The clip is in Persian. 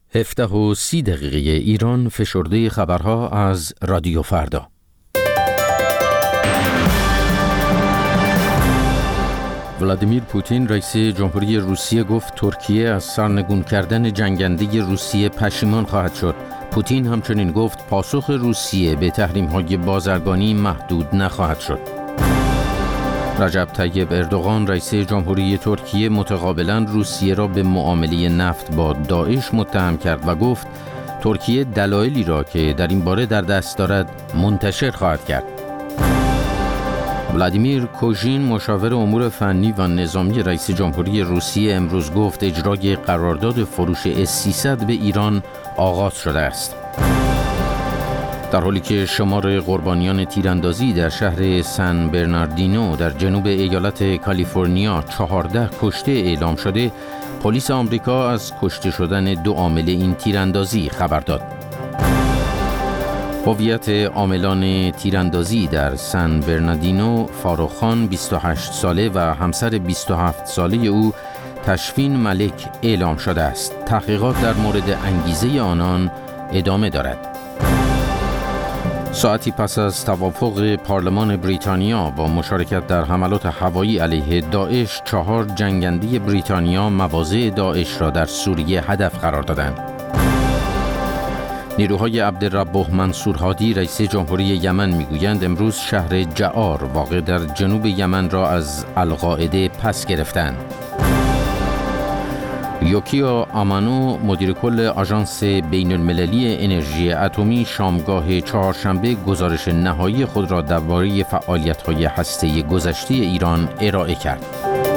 17:30 ایران، فشرده خبرها از رادیو فردا. ولادیمیر پوتین رئیس جمهوری روسیه گفت ترکیه از سرنگون کردن جنگنده روسیه پشیمان خواهد شد. پوتین همچنین گفت پاسخ روسیه به تحریم‌های بازرگانی محدود نخواهد شد. رجب طیب اردوغان رئیس جمهوری ترکیه متقابلاً روسیه را به معامله نفت با داعش متهم کرد و گفت ترکیه دلایلی را که در این باره در دست دارد منتشر خواهد کرد. ولادیمیر کوژین مشاور امور فنی و نظامی رئیس جمهوری روسیه امروز گفت اجرای قرارداد فروش S-300 به ایران آغاز شده است. در حالی که شمار قربانیان تیراندازی در شهر سن برناردینو در جنوب ایالت کالیفرنیا 14 کشته اعلام شده، پلیس آمریکا از کشته شدن 2 عامل این تیراندازی خبر داد. هویت عاملان تیراندازی در سن برناردینو، فاروق خان 28 ساله و همسر 27 ساله او تشفین ملک اعلام شده است. تحقیقات در مورد انگیزه آنان ادامه دارد. ساعتی پس از توافق پارلمان بریتانیا با مشارکت در حملات هوایی علیه داعش، 4 جنگنده بریتانیا مواضع داعش را در سوریه هدف قرار دادند. نیروهای عبدالرب منصور هادی رئیس جمهوری یمن میگویند امروز شهر جعار واقع در جنوب یمن را از القاعده پس گرفتند. یوکیو آمانو مدیر کل آژانس بین المللی انرژی اتمی شامگاه چهارشنبه گزارش نهایی خود را درباره فعالیت‌های هسته‌ای گذشته ایران ارائه کرد.